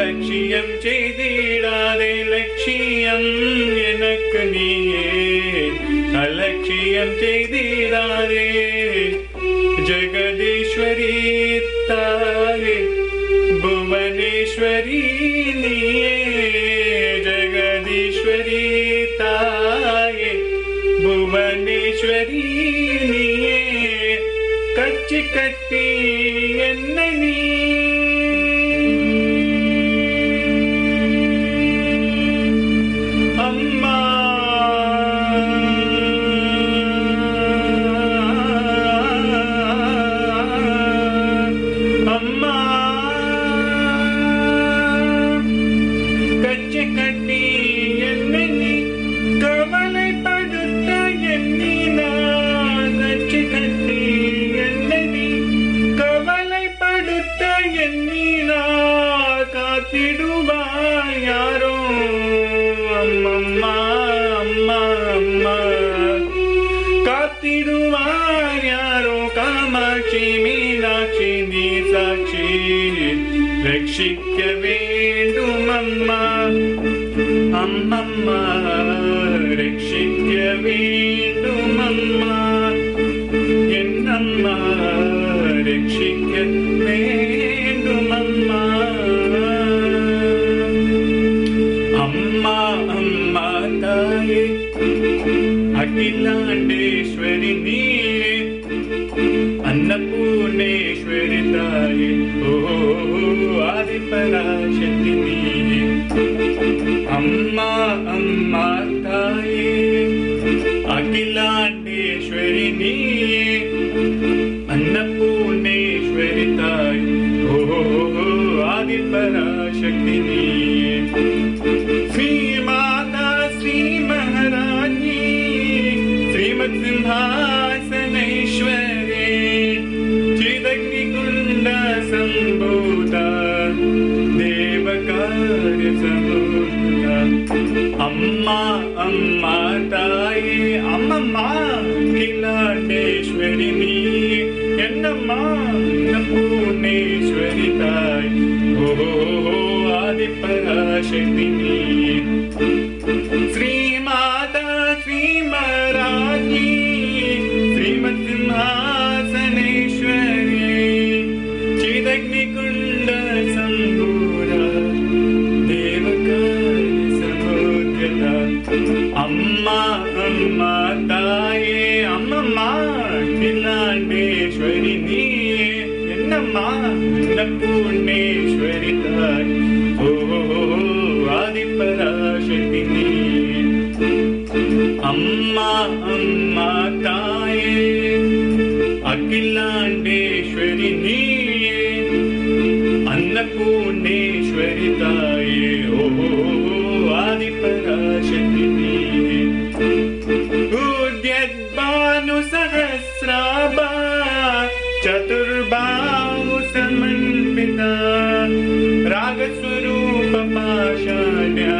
அலட்சியம் செய்திடாதே லட்சியம் எனக்கு நீயே அலட்சியம் செய்திடாதே ஜெகதீஸ்வரி தாயே புவனேஸ்வரி நீயே ஜெகதீஸ்வரி தாயே புவனேஸ்வரி நீயே கட்சி கட்டி என்னை நீ அம்மா அம்மா கட்சி கட்டி என்னை நீ கவலைப்படுத்த எண்ணினா கட்சி கட்டி என்னை நீ கவலைப்படுத்த எண்ணினா காத்திடுவாய் யாரோ அம்மம்மா அம்மா அம்மா காத்திடுவார் யாரோ காமாட்சி மீனாட்சி நீ சாட்சி ரட்சிக்க வேண்டும் அம்மா அம்மம்மா ரட்சிக்க வேண்டும் அம்மா என்னம்மா ரட்சிக்க வேண்டும் அம்மா அம்மா அம்மா தாயே அகிலாண்டேஸ்வரி நீயே अन्नपूर्णेश्वरी ताये ओ आदिपराशक्ति नीये अम्मा अम्मा ताये अखिलांडेश्वरी नीये अन्नपूर्णेश्वरी ताये ओ आदिपराशक्ति नीये श्री माता श्री महारानी श्रीमत् सिंहासनेश्वरी चिदग्निकुंड संभूता देवकार्य समूता अम्मा अम्मा ताये अम्मम्मा अखिलांडेश्वरी नीये एन्नम्मा अन्नपूर्णेश्वरी ताये ओ आदिपराशक्ति नीये श्री माता श्री महारानी श्रीमत् सिंहासनेश्वरी चिदग्निकुंड संभूता देवकार्य समूता अम्मा अम्मा ताये अम्मम्मा अखिलांडेश्वरी नीये एन्नम्मा अन्नपूर्णेश्वरी ताये ओ आदिपराशक्ति नीये अम्मा अम्मा ताये अखिलांडेश्वरी नीये अन्नपूर्णेश्वरी ताये ओ आदिपराशक्ति नीये उद्यद्भानु सहस्राभा चतुर्बाहु समन्विता रागस्वरूप पाषाण्या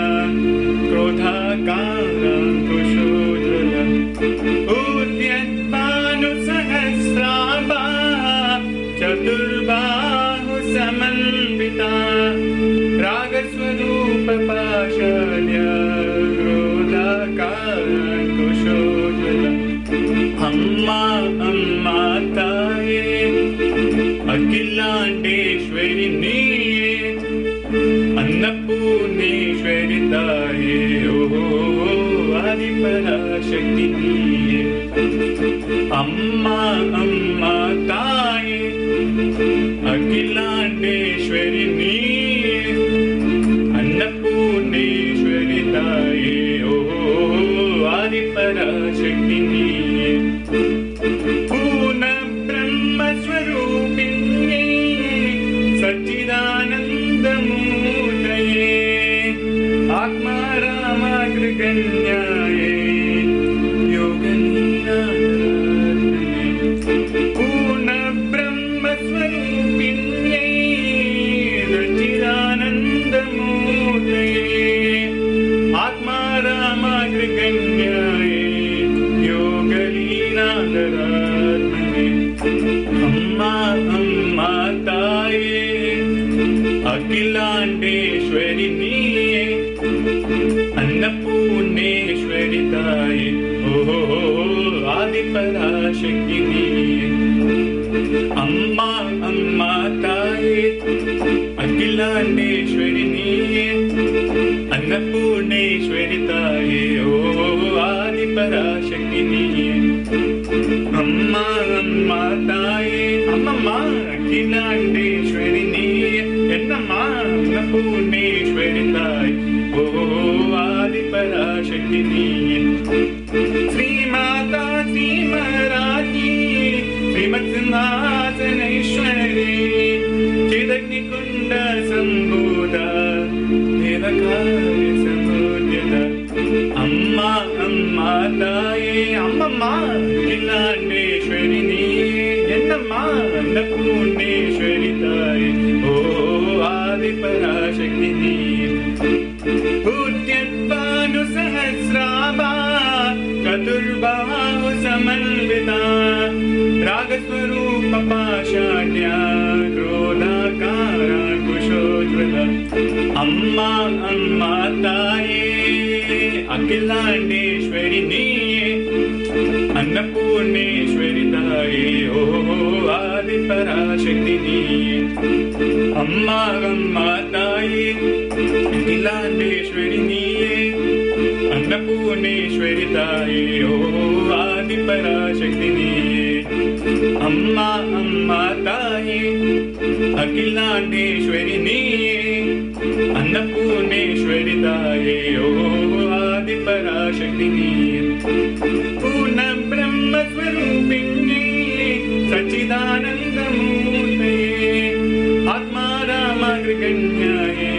क्रोधाकाराङ्कुशोज्ज्वला उद्यद्भानु सहस्राभा चतुर्बाहु समन्विता रागस्वरूप पाषाण्या क्रोधाकाराङ्कुशोज्ज्वला अम्मा अम्मा ताये अखिलांडेश्वरी नीये अन्नपूर्णेश्वरी ताये ओ आदिपराशक्ति नीये अम्मा अम्मा ताये अखिलांडेश्वरी नीये अन्नपूर्णेश्वरी ताये ओ आदिपराशक्ति नीये पूर्ण ब्रह्म स्वरूपिण्ये सच्चिदानन्दमूर्तये आत्मा रामाग्रगण्याये योगनीनाथात्मने पूर्ण ब्रह्म स्वरूपिण्ये सच्चिदानन्दमूर्तये आत्मा रामाग्रगण्याये योगलीनाथात्मने अम्मा अम्मा ताये अखिलांडेश्वरी नीये अन्नपूर्णेश्वरी ताये ओ आदिपराशक्ति नीये अम्मा अम्मा ताये अखिलांडेश्वरी नीये अन्नपूर्णेश्वरी ताये ओ आदिपराशक्ति नीये अम्मा अम्मा ताये अम्मम्मा अखिलांडेश्वरी नीये एन्नम्मा अन्नपूर्णेश्वरी ताये ओ आदिपराशक्ति नीये श्रीमाता श्रीमहाराज्ञी श्रीमत्सिंहासनेश्वरी चिदग्निकुण्ड सम्भूता देवकार्य सम्भूत्यता अम्मा अम्मा ताये अम्मम्मा अखिलांडेश्वरी नीये एन्नम्मा अन्नपूर्णेश्वरी ताये ओ आदिपराशक्ति नीये उद्यद्भानुसहस्राभा चतुर्बाहु समन्विता रागस्वरूप पाषाढ्या क्रोधाकारा कुशोज्वला अम्मा अम्मा ताये अखिलांडेश्वरी नीये अन्नपूर्णेश्वरी ताये ओ आदिपराशक्ति नीये अम्मा अम्मा ताये अखिलांडेश्वरी नीये अन्नपूर्णेश्वरी ताये ओ आदिपराशक्ति नीये अम्मा अम्मा ताये अखिलांडेश्वरी नीये अन्नपूर्णेश्वरी ताये ओ आदिपराशक्ति नीये पूर्ण ब्रह्म स्वरूपिण्ये सच्चिदानन्दमूर्तये आत्मा रामाग्रगण्याये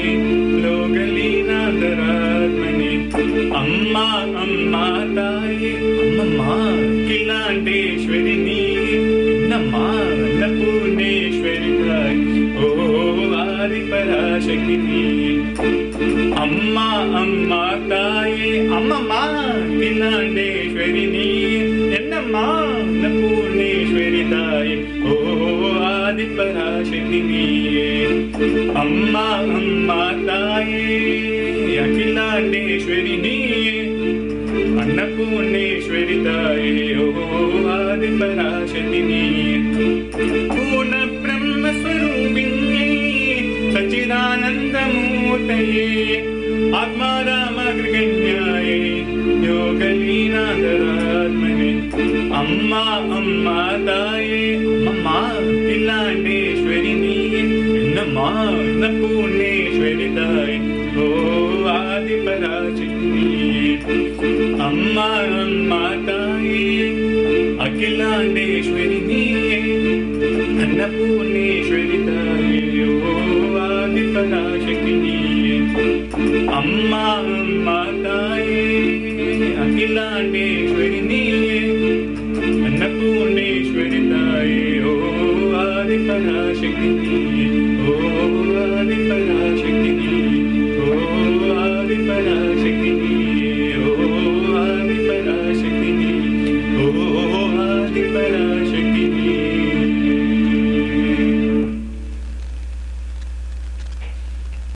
लोकलीलाधरात्मने अम्मा अम्मा ताये अम्मम्मा अखिलांडेश्वरी नीये एन्नम्मा अन्नपूर्णेश्वरी ताये ओ आदिपराशक्ति नीये अम्मा अम्मा ताये अम्मम्मा अखिलांडेश्वरी नीये एन्नम्मा अन्नपूर्णेश्वरी ताये ओ आदिपराशक्ति नीये अम्मा अम्मा ताये अखिलांडेश्वरी नीये अन्नपूर्णेश्वरी ताये ओ आदिपराशक्ति नीये पूर्ण ब्रह्म स्वरूपिण्ये सच्चिदानन्दमूर्तये आत्मा रामाग्रगण्याये योगलीलाधरात्मने अम्मा अम्मा ताये अम्मम्मा अखिलांडेश्वरी नीये एन्नम्मा अन्नपूर्णेश्वरी ताये ओ आदिपराशक्ति नीये अम्मा अम्मा ताये अखिलांडेश्वरी नीये अन्नपूर्णेश्वरी ताये ओ आदिपराशक्ति नीये अम्मा अम्मा ताये अखिलांडेश्वरी नीये अन्नपूर्णेश्वरी ताये ओ आदिपराशक्ति नीये